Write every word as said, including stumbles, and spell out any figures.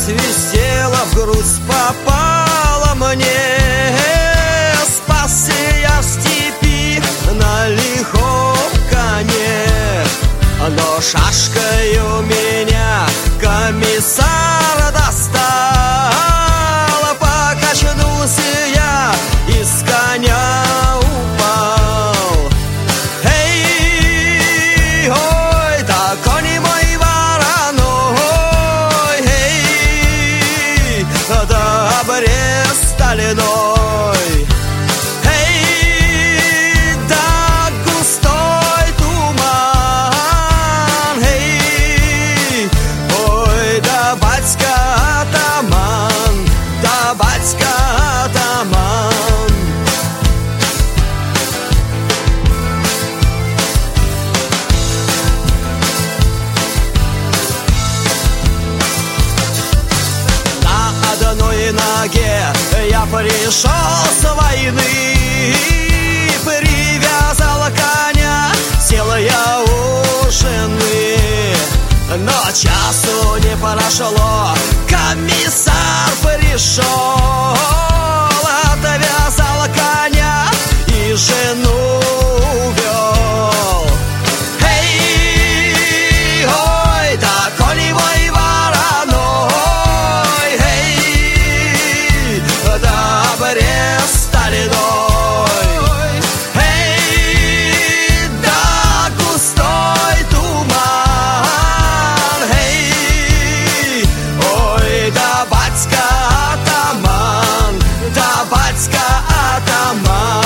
засвистела, в грудь попала мне. Спасся я в степи на лихом коне, но шашкою меня комиссар достал. Покачнулся я и с коня упал. Эй, ой, да конь мой вороной, эй, да обрез стальной. Эй, да густой туман, эй, ой, да батька атаман, да батька атаман. На одной ноге я пришел с войны, привязал коня, сел я у жены. Но часу не прошло, комиссар пришел, отвязал коня и жену увел. Эй, ой, да конь мой вороной, эй, да обрез стальной. Эй, да густой туман, эй, ой, да батька атаман, да батька атаман.